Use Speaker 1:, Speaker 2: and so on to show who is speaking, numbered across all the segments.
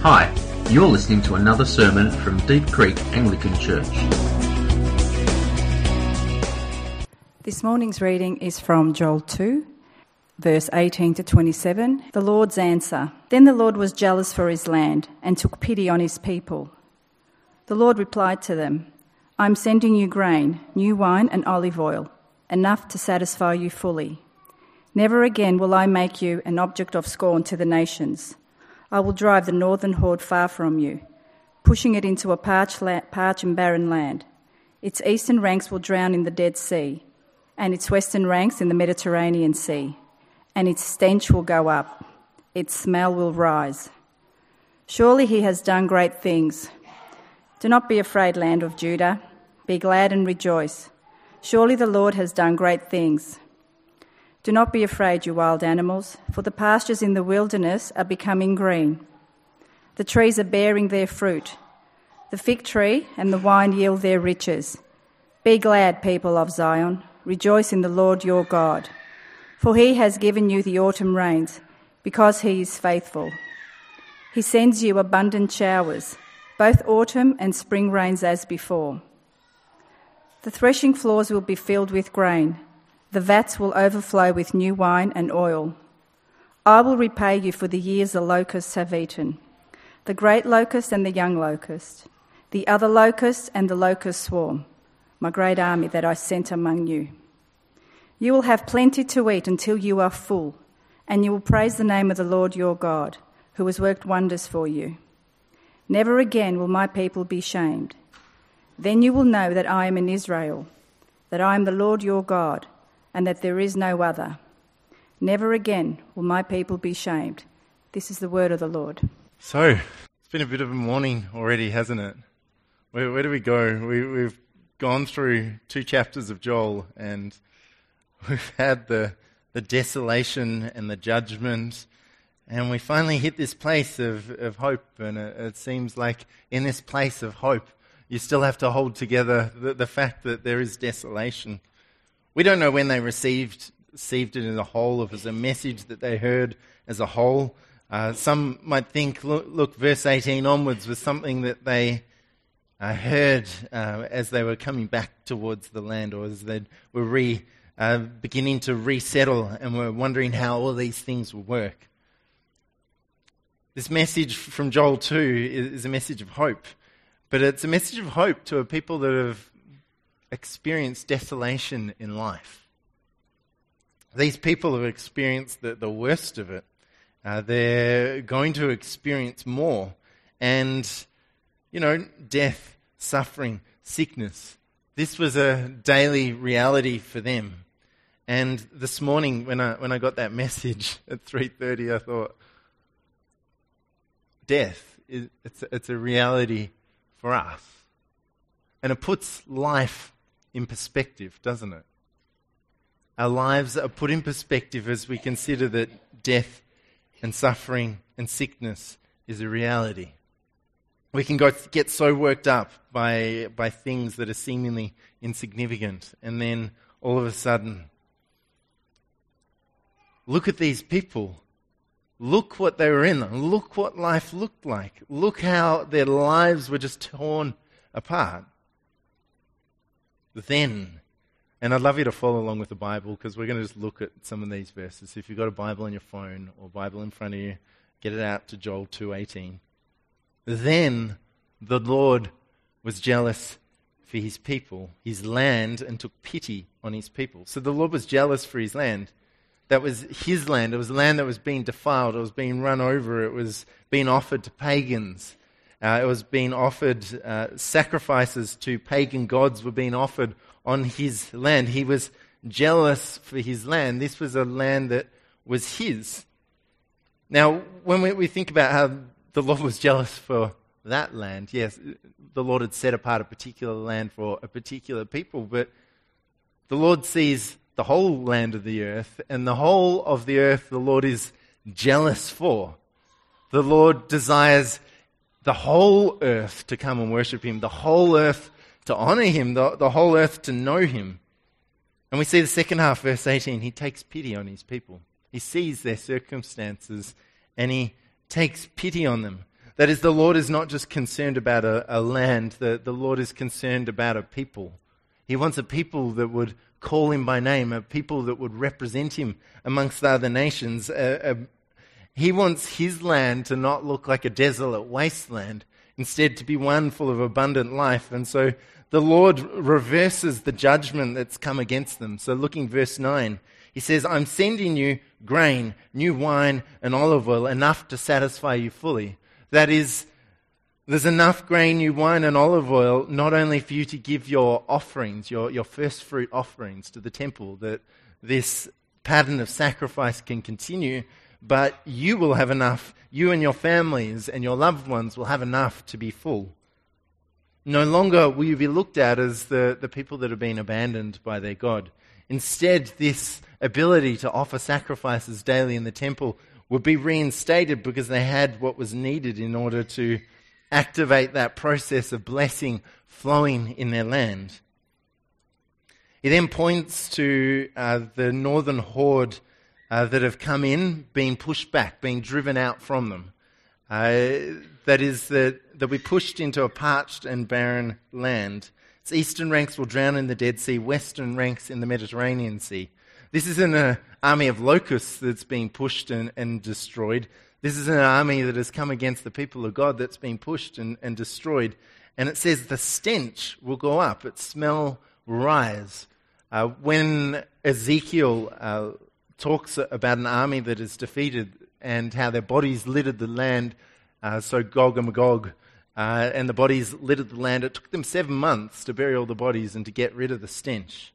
Speaker 1: Hi, you're listening to another sermon from Deep Creek Anglican Church.
Speaker 2: This morning's reading is from Joel 2, verse 18 to 27. The Lord's answer. Then the Lord was jealous for his land and took pity on his people. The Lord replied to them, I'm sending you grain, new wine and olive oil, enough to satisfy you fully. Never again will I make you an object of scorn to the nations. I will drive the northern horde far from you, pushing it into a parched and barren land. Its eastern ranks will drown in the Dead Sea, and its western ranks in the Mediterranean Sea, and its stench will go up, its smell will rise. Surely he has done great things. Do not be afraid, land of Judah. Be glad and rejoice. Surely the Lord has done great things. Do not be afraid, you wild animals, for the pastures in the wilderness are becoming green. The trees are bearing their fruit. The fig tree and the vine yield their riches. Be glad, people of Zion. Rejoice in the Lord your God. For he has given you the autumn rains, because he is faithful. He sends you abundant showers, both autumn and spring rains as before. The threshing floors will be filled with grain. The vats will overflow with new wine and oil. I will repay you for the years the locusts have eaten, the great locust and the young locust, the other locust and the locust swarm, my great army that I sent among you. You will have plenty to eat until you are full, and you will praise the name of the Lord your God, who has worked wonders for you. Never again will my people be shamed. Then you will know that I am in Israel, that I am the Lord your God, and that there is no other. Never again will my people be shamed. This is the word of the Lord.
Speaker 3: So, it's been a bit of a morning already, hasn't it? Where do we go? We've gone through 2 chapters of Joel, and we've had the desolation and the judgment, and we finally hit this place of hope, and it seems like in this place of hope, you still have to hold together the fact that there is desolation. We don't know when they received it as a whole, if it was a message that they heard as a whole. Some might think, look, verse 18 onwards was something that they heard as they were coming back towards the land, or as they were beginning to resettle and were wondering how all these things will work. This message from Joel 2 is a message of hope, but it's a message of hope to a people that have experienced desolation in life. These people have experienced the worst of it. They're going to experience more. And, death, suffering, sickness. This was a daily reality for them. And this morning when I got that message at 3:30, I thought, death, it's a reality for us. And it puts life in perspective, doesn't it? Our lives are put in perspective as we consider that death and suffering and sickness is a reality. We can get so worked up by things that are seemingly insignificant, and then all of a sudden, look at these people. Look what they were in. Look what life looked like. Look how their lives were just torn apart. Then, and I'd love you to follow along with the Bible, because we're going to just look at some of these verses. So if you've got a Bible on your phone or Bible in front of you, get it out to Joel 2:18. Then the Lord was jealous for his people, his land, and took pity on his people. So the Lord was jealous for his land. That was his land. It was land that was being defiled. It was being run over. It was being offered to pagans. It was being offered, sacrifices to pagan gods were being offered on his land. He was jealous for his land. This was a land that was his. Now, when we think about how the Lord was jealous for that land, yes, the Lord had set apart a particular land for a particular people, but the Lord sees the whole land of the earth, and the whole of the earth the Lord is jealous for. The Lord desires the whole earth to come and worship him, the whole earth to honor him, the whole earth to know him. And we see the second half, verse 18, he takes pity on his people. He sees their circumstances and he takes pity on them. That is, the Lord is not just concerned about a land, the Lord is concerned about a people. He wants a people that would call him by name, a people that would represent him amongst the other nations. He wants his land to not look like a desolate wasteland, instead to be one full of abundant life. And so the Lord reverses the judgment that's come against them. So looking verse 9, he says, I'm sending you grain, new wine, and olive oil, enough to satisfy you fully. That is, there's enough grain, new wine, and olive oil, not only for you to give your offerings, your first fruit offerings to the temple, that this pattern of sacrifice can continue, but you will have enough, you and your families and your loved ones will have enough to be full. No longer will you be looked at as the people that have been abandoned by their God. Instead, this ability to offer sacrifices daily in the temple would be reinstated because they had what was needed in order to activate that process of blessing flowing in their land. He then points to the northern horde that have come in, being pushed back, being driven out from them. That is, that we pushed into a parched and barren land. Its eastern ranks will drown in the Dead Sea, western ranks in the Mediterranean Sea. This isn't an army of locusts that's being pushed and destroyed. This is an army that has come against the people of God that's been pushed and destroyed. And it says the stench will go up, its smell will rise. When Ezekiel talks about an army that is defeated and how their bodies littered the land, so Gog and Magog, and the bodies littered the land, it took them 7 months to bury all the bodies and to get rid of the stench.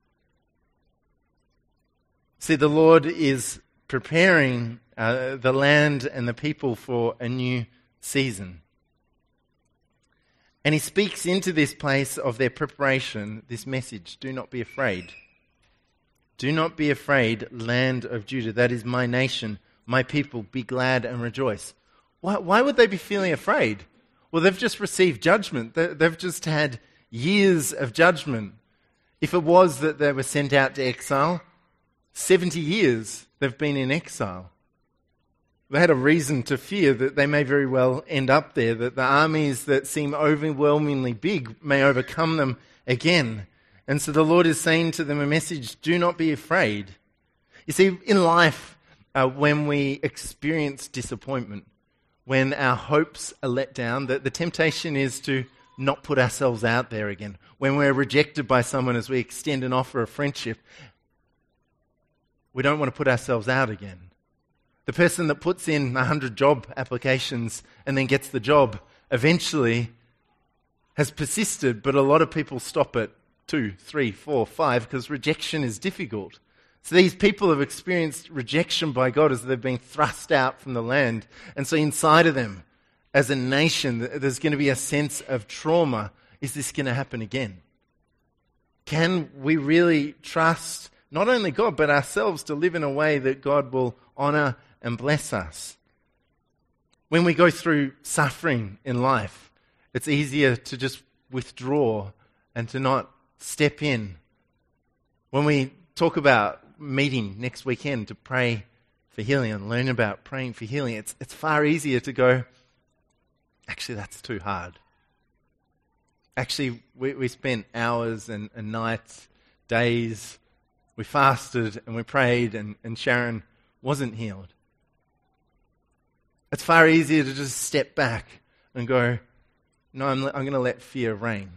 Speaker 3: See, the Lord is preparing the land and the people for a new season. And he speaks into this place of their preparation, this message, do not be afraid. Do not be afraid, land of Judah. That is my nation, my people. Be glad and rejoice. Why would they be feeling afraid? Well, they've just received judgment. They've just had years of judgment. If it was that they were sent out to exile, 70 years they've been in exile. They had a reason to fear that they may very well end up there, that the armies that seem overwhelmingly big may overcome them again. And so the Lord is saying to them a message, do not be afraid. You see, in life, when we experience disappointment, when our hopes are let down, the temptation is to not put ourselves out there again. When we're rejected by someone as we extend an offer of friendship, we don't want to put ourselves out again. The person that puts in 100 job applications and then gets the job eventually has persisted, but a lot of people stop at 2, 3, 4, 5 because rejection is difficult. So these people have experienced rejection by God as they've been thrust out from the land. And so inside of them, as a nation, there's going to be a sense of trauma. Is this going to happen again? Can we really trust not only God, but ourselves to live in a way that God will honor and bless us? When we go through suffering in life, it's easier to just withdraw and to not step in. When we talk about meeting next weekend to pray for healing and learn about praying for healing, it's far easier to go, actually that's too hard. Actually, we spent hours and nights, days, we fasted and we prayed and Sharon wasn't healed. It's far easier to just step back and go, no, I'm going to let fear reign.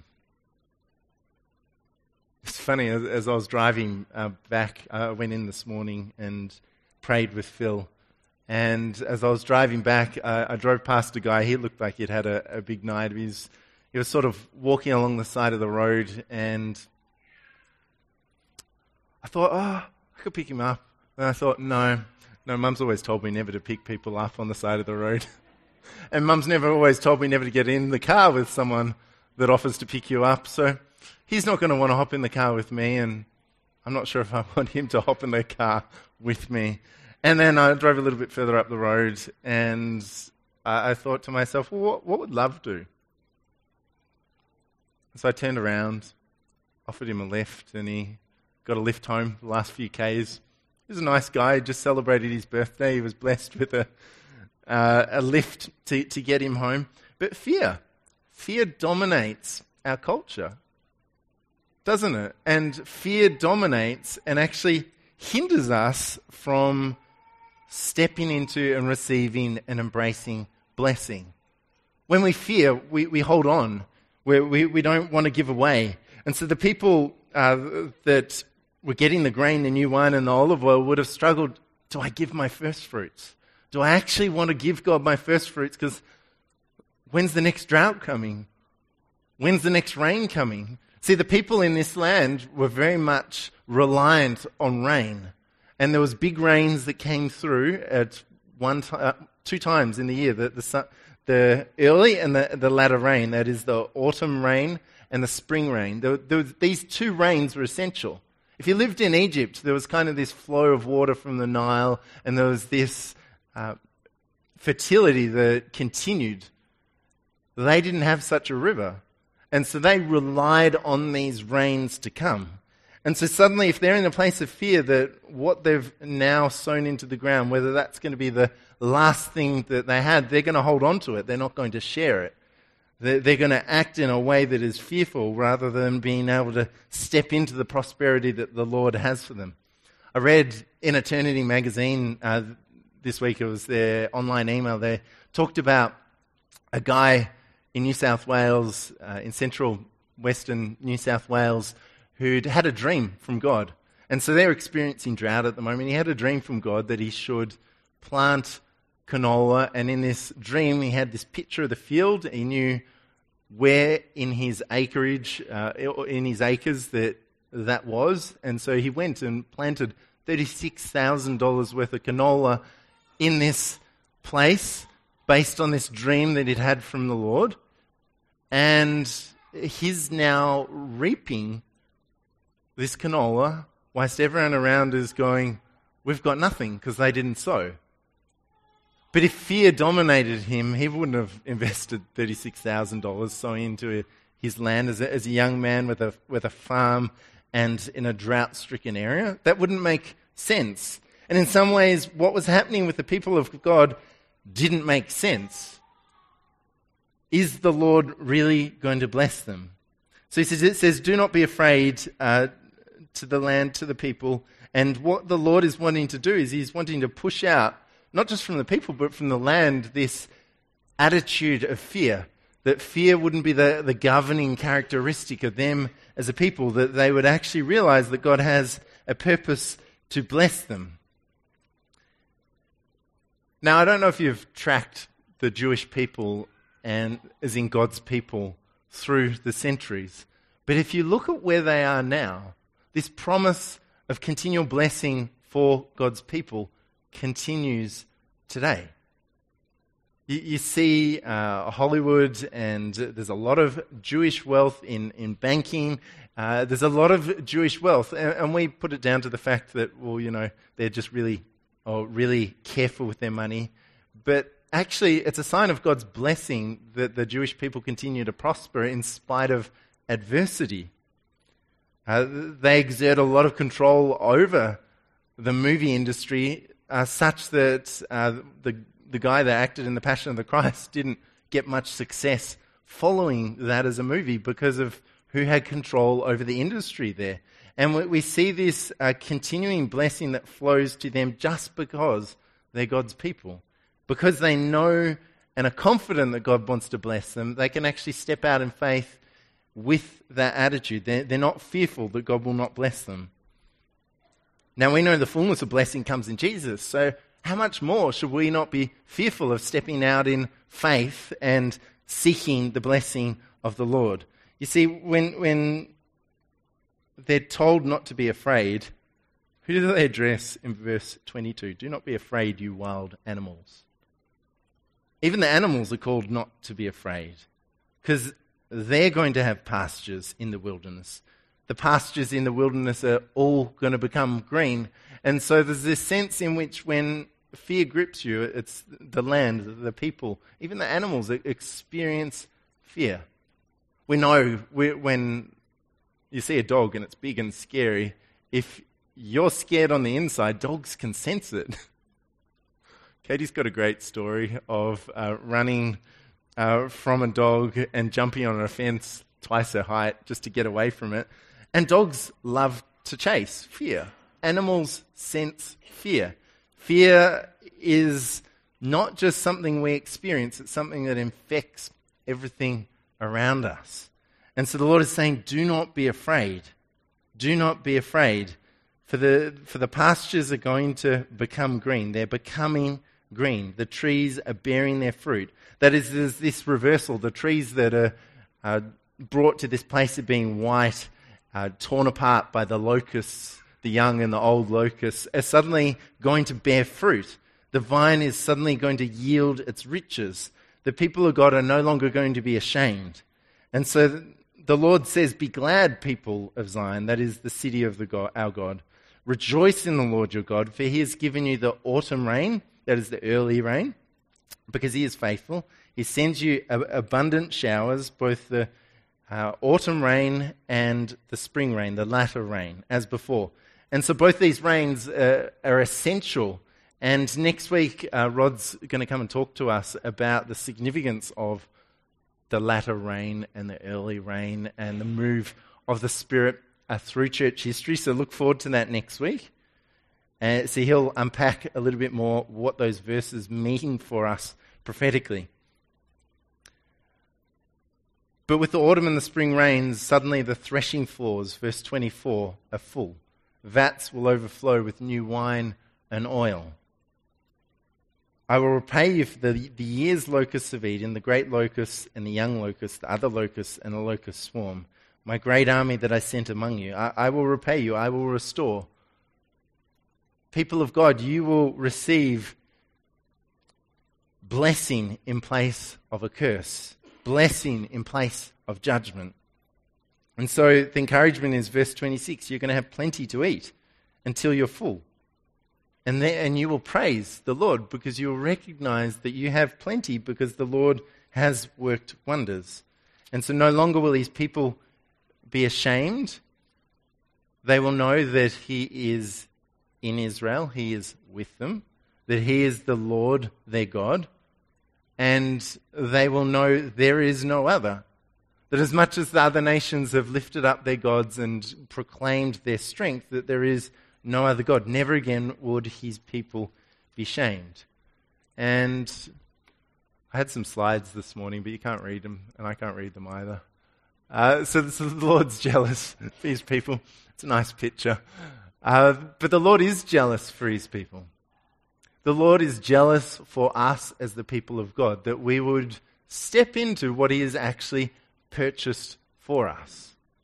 Speaker 3: It's funny, as I was driving back, I went in this morning and prayed with Phil. And as I was driving back, I drove past a guy. He looked like he'd had a big night. He was sort of walking along the side of the road, and I thought, I could pick him up. And I thought, no, Mum's always told me never to pick people up on the side of the road. And Mum's never always told me never to get in the car with someone that offers to pick you up. So he's not going to want to hop in the car with me, and I'm not sure if I want him to hop in the car with me. And then I drove a little bit further up the road, and I thought to myself, well, what would love do? So I turned around, offered him a lift, and he got a lift home the last few Ks. He was a nice guy. He just celebrated his birthday. He was blessed with a lift to get him home. But fear dominates our culture, doesn't it? And fear dominates and actually hinders us from stepping into and receiving and embracing blessing. When we fear, we hold on. We don't want to give away. And so the people that were getting the grain, the new wine, and the olive oil would have struggled. Do I give my first fruits? Do I actually want to give God my first fruits? Because when's the next drought coming? When's the next rain coming? See, the people in this land were very much reliant on rain. And there was big rains that came through at two times in the year. The early and the latter rain, that is the autumn rain and the spring rain. These two rains were essential. If you lived in Egypt, there was kind of this flow of water from the Nile, and there was this fertility that continued. They didn't have such a river, and so they relied on these rains to come. And so suddenly, if they're in a place of fear that what they've now sown into the ground, whether that's going to be the last thing that they had, they're going to hold on to it. They're not going to share it. They're going to act in a way that is fearful rather than being able to step into the prosperity that the Lord has for them. I read in Eternity magazine this week, it was their online email, they talked about a guy in New South Wales, in central western New South Wales, who'd had a dream from God. And so they're experiencing drought at the moment. He had a dream from God that he should plant canola, and in this dream he had this picture of the field. He knew where in his acreage, in his acres that was, and so he went and planted $36,000 worth of canola in this place based on this dream that he'd had from the Lord, and he's now reaping this canola whilst everyone around is going, we've got nothing because they didn't sow. But if fear dominated him, he wouldn't have invested $36,000 sowing into his land as a young man with a farm and in a drought-stricken area. That wouldn't make sense. And in some ways, what was happening with the people of God didn't make sense. Is the Lord really going to bless them? So it says, do not be afraid to the land, to the people. And what the Lord is wanting to do is he's wanting to push out, not just from the people, but from the land, this attitude of fear. That fear wouldn't be the governing characteristic of them as a people, that they would actually realize that God has a purpose to bless them. Now, I don't know if you've tracked the Jewish people and as in God's people through the centuries, but if you look at where they are now, this promise of continual blessing for God's people continues today. You see Hollywood, and there's a lot of Jewish wealth in banking. There's a lot of Jewish wealth, and we put it down to the fact that, well, you know, they're just really careful with their money. But actually, it's a sign of God's blessing that the Jewish people continue to prosper in spite of adversity. They exert a lot of control over the movie industry, such that the guy that acted in The Passion of the Christ didn't get much success following that as a movie because of who had control over the industry there. And we see this continuing blessing that flows to them just because they're God's people. Because they know and are confident that God wants to bless them, they can actually step out in faith with that attitude. They're not fearful that God will not bless them. Now, we know the fullness of blessing comes in Jesus, so how much more should we not be fearful of stepping out in faith and seeking the blessing of the Lord? You see, when they're told not to be afraid, who do they address in verse 22? Do not be afraid, you wild animals. Even the animals are called not to be afraid, because they're going to have pastures in the wilderness. The pastures in the wilderness are all going to become green. And so there's this sense in which when fear grips you, it's the land, the people, even the animals that experience fear. We know when you see a dog and it's big and scary, if you're scared on the inside, dogs can sense it. Katie's got a great story of running from a dog and jumping on a fence twice her height just to get away from it. And dogs love to chase fear. Animals sense fear. Fear is not just something we experience, it's something that infects everything around us. And so the Lord is saying, do not be afraid. Do not be afraid. For the pastures are going to become green. They're becoming green. The trees are bearing their fruit. That is, there's this reversal. The trees that are brought to this place of being white, torn apart by the locusts, the young and the old locusts, are suddenly going to bear fruit. The vine is suddenly going to yield its riches. The people of God are no longer going to be ashamed. And so the Lord says, be glad, people of Zion, that is the city of our God. Rejoice in the Lord your God, for he has given you the autumn rain, that is the early rain, because he is faithful. He sends you abundant showers, both the autumn rain and the spring rain, the latter rain, as before. And so both these rains are essential. And next week, Rod's going to come and talk to us about the significance of the latter rain and the early rain and the move of the Spirit through church history. So look forward to that next week. So he'll unpack a little bit more what those verses mean for us prophetically. But with the autumn and the spring rains, suddenly the threshing floors, verse 24, are full. Vats will overflow with new wine and oil. I will repay you for the year's locusts of Eden, the great locusts and the young locusts, the other locusts and the locust swarm, my great army that I sent among you. I will repay you, I will restore. People of God, you will receive blessing in place of a curse, blessing in place of judgment. And so the encouragement is verse 26, you're going to have plenty to eat until you're full. And you will praise the Lord because you will recognize that you have plenty because the Lord has worked wonders. And so no longer will these people be ashamed. They will know that he is in Israel, he is with them, that he is the Lord their God, and they will know there is no other. That as much as the other nations have lifted up their gods and proclaimed their strength, that there is no other God. Never again would his people be shamed. And I had some slides this morning, but you can't read them, and I can't read them either. So the Lord's jealous for his people. It's a nice picture. But the Lord is jealous for his people. The Lord is jealous for us as the people of God, that we would step into what he has actually purchased for us.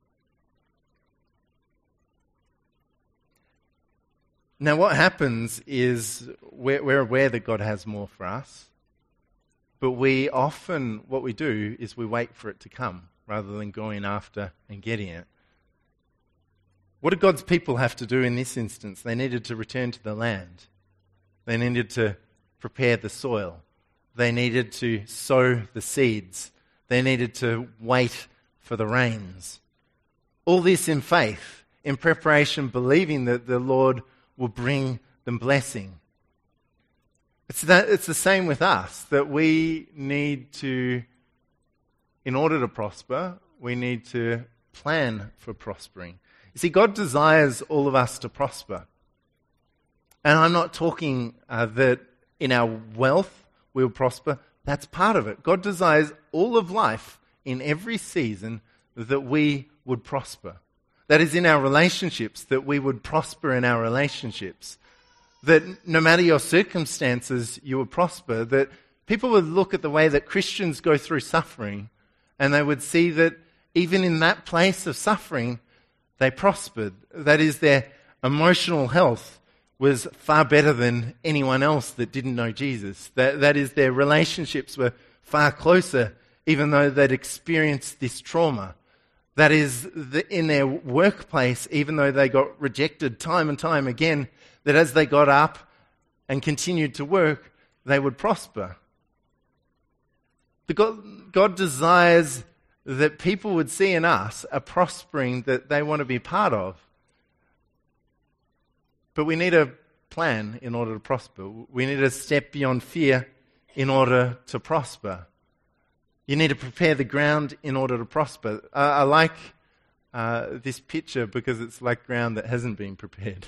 Speaker 3: Now, what happens is we're aware that God has more for us, but what we do is we wait for it to come rather than going after and getting it. What did God's people have to do in this instance? They needed to return to the land. They needed to prepare the soil. They needed to sow the seeds. They needed to wait for the rains. All this in faith, in preparation, believing that the Lord will bring them blessing. It's the same with us, that we need to, in order to prosper, we need to plan for prospering. You see, God desires all of us to prosper. And I'm not talking that in our wealth we'll prosper. That's part of it. God desires all of life in every season that we would prosper. That is in our relationships, that we would prosper in our relationships. That no matter your circumstances, you would prosper. That people would look at the way that Christians go through suffering and they would see that even in that place of suffering, they prospered. That is, their emotional health was far better than anyone else that didn't know Jesus. That is, their relationships were far closer, even though they'd experienced this trauma. That is, in their workplace, even though they got rejected time and time again, that as they got up and continued to work, they would prosper. God desires that people would see in us a prospering that they want to be part of. But we need to plan in order to prosper. We need to step beyond fear in order to prosper. You need to prepare the ground in order to prosper. I like this picture because it's like ground that hasn't been prepared.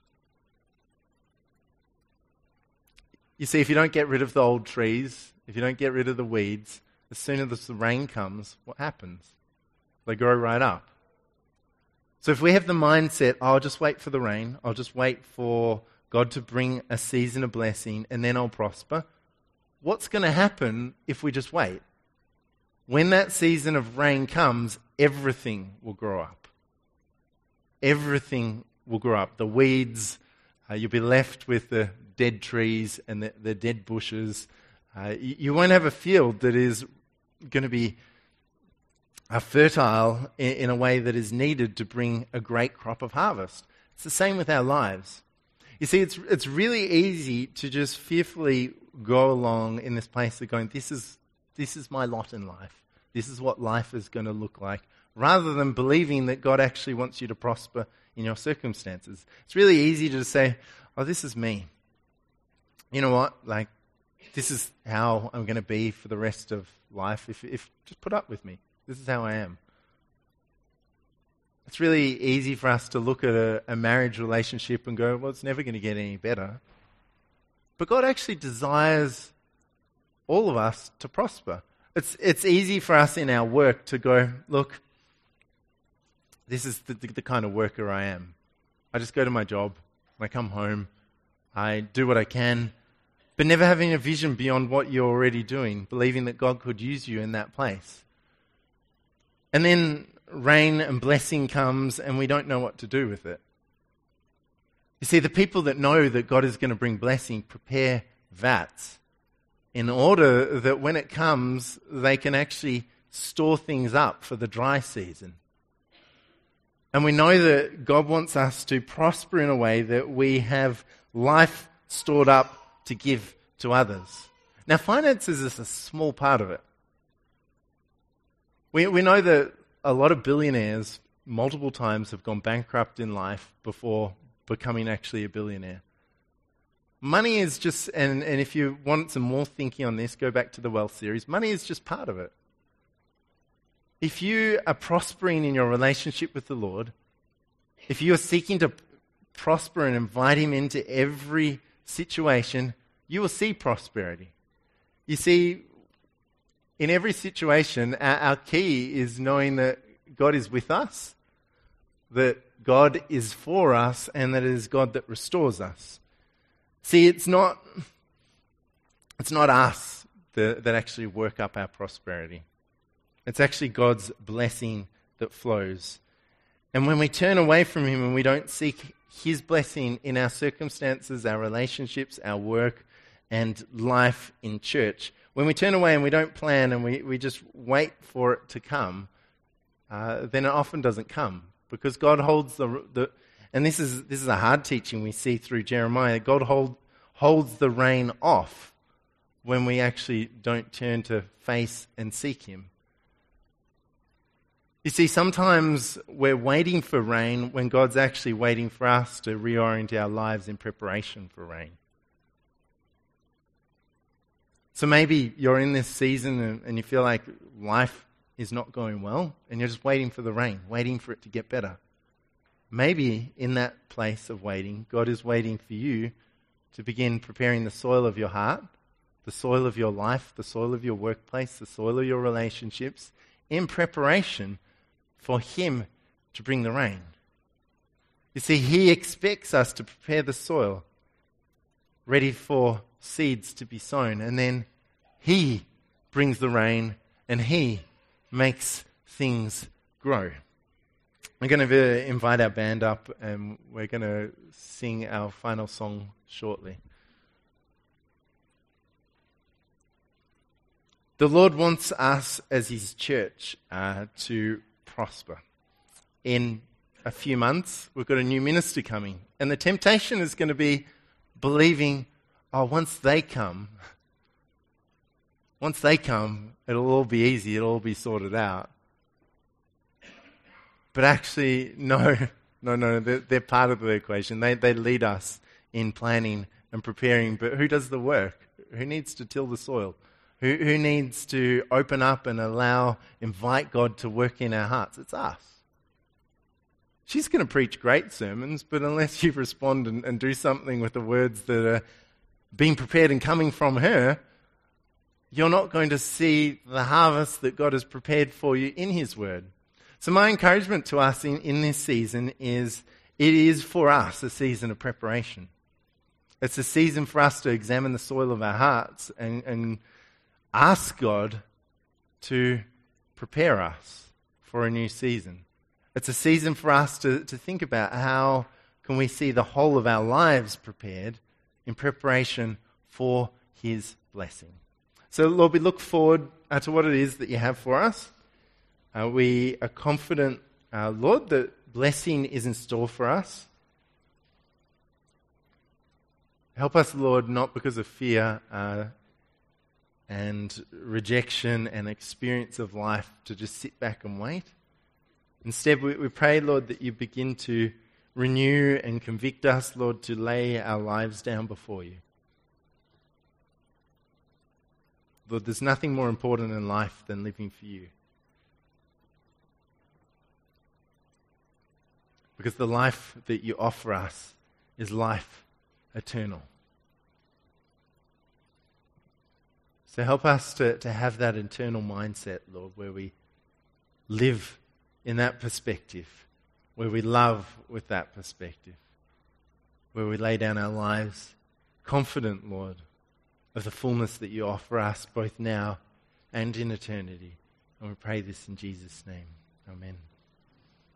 Speaker 3: You see, if you don't get rid of the old trees, if you don't get rid of the weeds, as soon as the rain comes, what happens? They grow right up. So if we have the mindset, I'll just wait for the rain, I'll just wait for God to bring a season of blessing, and then I'll prosper, what's going to happen if we just wait? When that season of rain comes, everything will grow up. Everything will grow up. The weeds, you'll be left with the dead trees and the dead bushes. You won't have a field that is going to be fertile in a way that is needed to bring a great crop of harvest. It's the same with our lives. You see, it's really easy to just fearfully go along in this place of going, this is my lot in life. This is what life is going to look like, rather than believing that God actually wants you to prosper in your circumstances. It's really easy to say, oh, this is me. You know what? Like, this is how I'm going to be for the rest of life. If just put up with me. This is how I am. It's really easy for us to look at a marriage relationship and go, well, it's never going to get any better. But God actually desires all of us to prosper. It's easy for us in our work to go, look, this is the kind of worker I am. I just go to my job, I come home, I do what I can, but never having a vision beyond what you're already doing, believing that God could use you in that place. And then rain and blessing comes and we don't know what to do with it. You see, the people that know that God is going to bring blessing prepare vats in order that when it comes, they can actually store things up for the dry season. And we know that God wants us to prosper in a way that we have life stored up to give to others. Now, finances is a small part of it. We know that a lot of billionaires multiple times have gone bankrupt in life before becoming actually a billionaire. Money is just, and if you want some more thinking on this, go back to the Wealth series. Money is just part of it. If you are prospering in your relationship with the Lord, if you are seeking to prosper and invite Him into every situation, you will see prosperity. You see, in every situation, our key is knowing that God is with us, that God is for us, and that it is God that restores us. See, it's not us that actually work up our prosperity. It's actually God's blessing that flows. And when we turn away from Him and we don't seek His blessing in our circumstances, our relationships, our work, and life in church, when we turn away and we don't plan and we just wait for it to come, then it often doesn't come. Because God holds and this is a hard teaching we see through Jeremiah, God holds the rain off when we actually don't turn to face and seek Him. You see, sometimes we're waiting for rain when God's actually waiting for us to reorient our lives in preparation for rain. So maybe you're in this season and you feel like life is not going well and you're just waiting for the rain, waiting for it to get better. Maybe in that place of waiting, God is waiting for you to begin preparing the soil of your heart, the soil of your life, the soil of your workplace, the soil of your relationships, in preparation for Him to bring the rain. You see, He expects us to prepare the soil, ready for seeds to be sown, and then He brings the rain and He makes things grow. We're going to invite our band up and we're going to sing our final song shortly. The Lord wants us as His church to prosper. In a few months, we've got a new minister coming, and the temptation is going to be believing, once they come, it'll all be easy, it'll all be sorted out. But actually, no, they're part of the equation. They lead us in planning and preparing, but who does the work? Who needs to till the soil? Who needs to open up and invite God to work in our hearts? It's us. She's going to preach great sermons, but unless you respond and do something with the words that are being prepared and coming from her, you're not going to see the harvest that God has prepared for you in His Word. So my encouragement to us in this season is, it is for us a season of preparation. It's a season for us to examine the soil of our hearts and ask God to prepare us for a new season. It's a season for us to think about how can we see the whole of our lives prepared in preparation for His blessing. So Lord, we look forward to what it is that you have for us. We are confident, Lord, that blessing is in store for us. Help us, Lord, not because of fear and rejection and experience of life to just sit back and wait. Instead, we pray, Lord, that you begin to renew and convict us, Lord, to lay our lives down before you. Lord, there's nothing more important in life than living for you. Because the life that you offer us is life eternal. So help us to have that internal mindset, Lord, where we live in that perspective, where we love with that perspective, where we lay down our lives confident, Lord, of the fullness that you offer us both now and in eternity. And we pray this in Jesus' name. Amen.